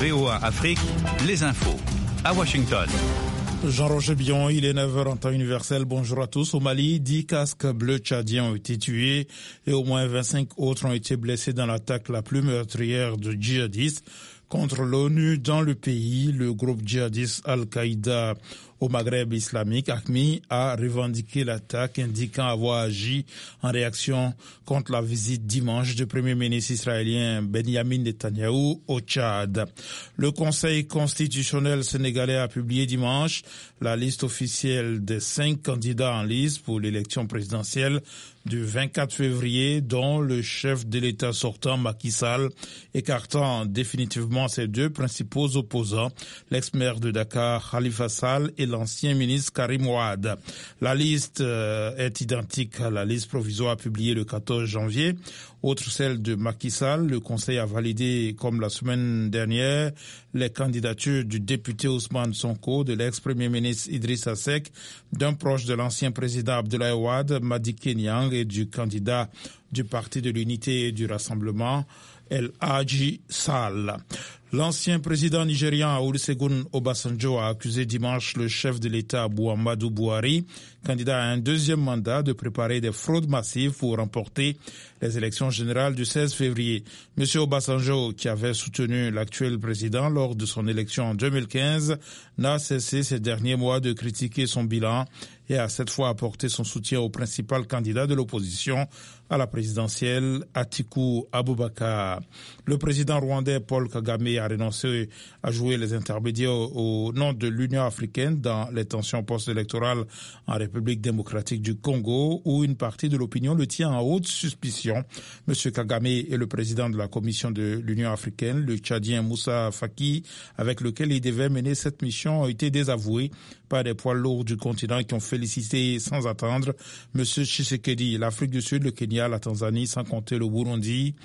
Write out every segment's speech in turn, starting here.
VOA Afrique, les infos. À Washington. Jean-Roger Billon, il est 9h en temps universel. Bonjour à tous. Au Mali, 10 casques bleus tchadiens ont été tués et au moins 25 autres ont été blessés dans l'attaque la plus meurtrière de djihadistes contre l'ONU dans le pays. Le groupe djihadiste Al-Qaïda au Maghreb islamique, AQMI, a revendiqué l'attaque, indiquant avoir agi en réaction contre la visite dimanche du Premier ministre israélien Benjamin Netanyahou au Tchad. Le Conseil constitutionnel sénégalais a publié dimanche la liste officielle des 5 candidats en lice pour l'élection présidentielle du 24 février, dont le chef de l'État sortant, Macky Sall, écartant définitivement ses 2 principaux opposants, l'ex-maire de Dakar, Khalifa Sall, et l'ancien ministre Karim Ouad. La liste est identique à la liste provisoire publiée le 14 janvier. Outre celle de Macky Sall, le Conseil a validé, comme la semaine dernière, les candidatures du député Ousmane Sonko, de l'ex-premier ministre Idrissa Seck, d'un proche de l'ancien président Abdoulaye Wade, Madické Niang, et du candidat du Parti de l'Unité et du Rassemblement, El Hadji Sall. L'ancien président nigérian Olusegun Obasanjo a accusé dimanche le chef de l'État Muhammadu Buhari, candidat à un 2e mandat, de préparer des fraudes massives pour remporter les élections générales du 16 février. Monsieur Obasanjo, qui avait soutenu l'actuel président lors de son élection en 2015, n'a cessé ces derniers mois de critiquer son bilan et a cette fois apporté son soutien au principal candidat de l'opposition à la présidentielle, Atiku Abubakar. Le président rwandais Paul Kagame a renoncé à jouer les intermédiaires au nom de l'Union africaine dans les tensions post-électorales en République démocratique du Congo, où une partie de l'opinion le tient en haute suspicion. Monsieur Kagame est le président de la Commission de l'Union africaine. Le Tchadien Moussa Faki, avec lequel il devait mener cette mission, a été désavoué par des poids lourds du continent qui ont félicité sans attendre Monsieur Tshisekedi. L'Afrique du Sud, le Kenya, la Tanzanie, sans compter le Burundi,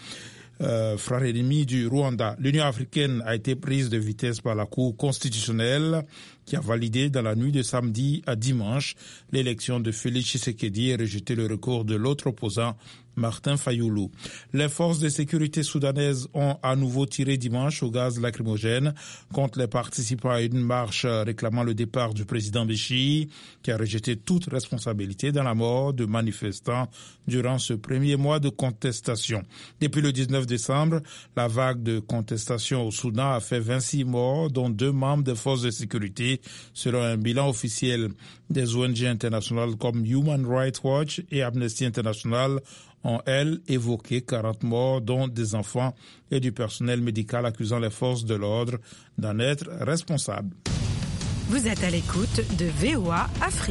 frère ennemi du Rwanda. L'Union africaine a été prise de vitesse par la Cour constitutionnelle qui a validé dans la nuit de samedi à dimanche l'élection de Félix Tshisekedi et rejeté le recours de l'autre opposant, Martin Fayoulou. Les forces de sécurité soudanaises ont à nouveau tiré dimanche au gaz lacrymogène contre les participants à une marche réclamant le départ du président Béchir, qui a rejeté toute responsabilité dans la mort de manifestants durant ce premier mois de contestation. Depuis le 19 décembre, la vague de contestation au Soudan a fait 26 morts, dont 2 membres des forces de sécurité, selon un bilan officiel. Des ONG internationales comme Human Rights Watch et Amnesty International ont, elles, évoqué 40 morts, dont des enfants et du personnel médical, accusant les forces de l'ordre d'en être responsables. Vous êtes à l'écoute de VOA Afrique.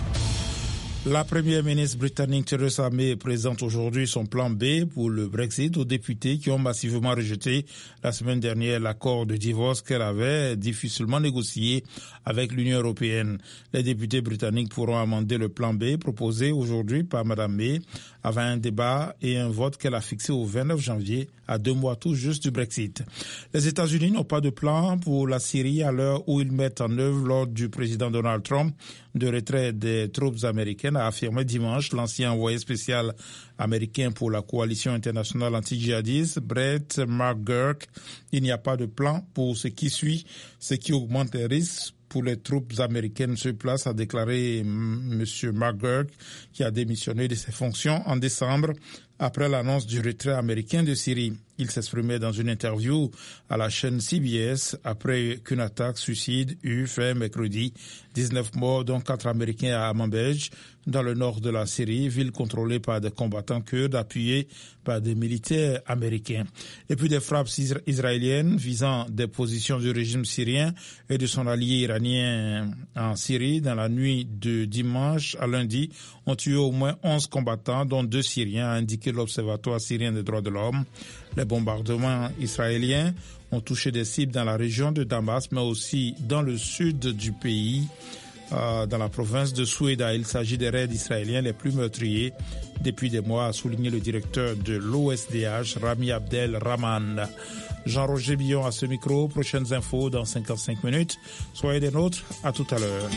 La première ministre britannique Theresa May présente aujourd'hui son plan B pour le Brexit aux députés qui ont massivement rejeté la semaine dernière l'accord de divorce qu'elle avait difficilement négocié avec l'Union européenne. Les députés britanniques pourront amender le plan B proposé aujourd'hui par Mme May avant un débat et un vote qu'elle a fixé au 29 janvier, à 2 mois tout juste du Brexit. Les États-Unis n'ont pas de plan pour la Syrie à l'heure où ils mettent en œuvre l'ordre du président Donald Trump de retrait des troupes américaines, a affirmé dimanche l'ancien envoyé spécial américain pour la coalition internationale anti-djihadiste, Brett McGurk. Il n'y a pas de plan pour ce qui suit, ce qui augmente les risques pour les troupes américaines sur place, a déclaré M. McGurk, qui a démissionné de ses fonctions en décembre après l'annonce du retrait américain de Syrie. Il s'exprimait dans une interview à la chaîne CBS après qu'une attaque suicide eut fait mercredi 19 morts, dont 4 Américains à Manbij, dans le nord de la Syrie, ville contrôlée par des combattants kurdes appuyés par des militaires américains. Et puis des frappes israéliennes visant des positions du régime syrien et de son allié iranien en Syrie dans la nuit de dimanche à lundi ont tué au moins 11 combattants, dont 2 Syriens, a indiqué l'Observatoire syrien des droits de l'homme. Les bombardements israéliens ont touché des cibles dans la région de Damas, mais aussi dans le sud du pays, dans la province de Soueda. Il s'agit des raids israéliens les plus meurtriers depuis des mois, a souligné le directeur de l'OSDH, Rami Abdel Rahman. Jean-Roger Billon à ce micro. Prochaines infos dans 55 minutes. Soyez des nôtres. À tout à l'heure.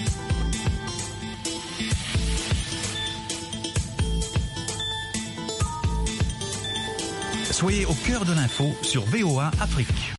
Soyez au cœur de l'info sur VOA Afrique.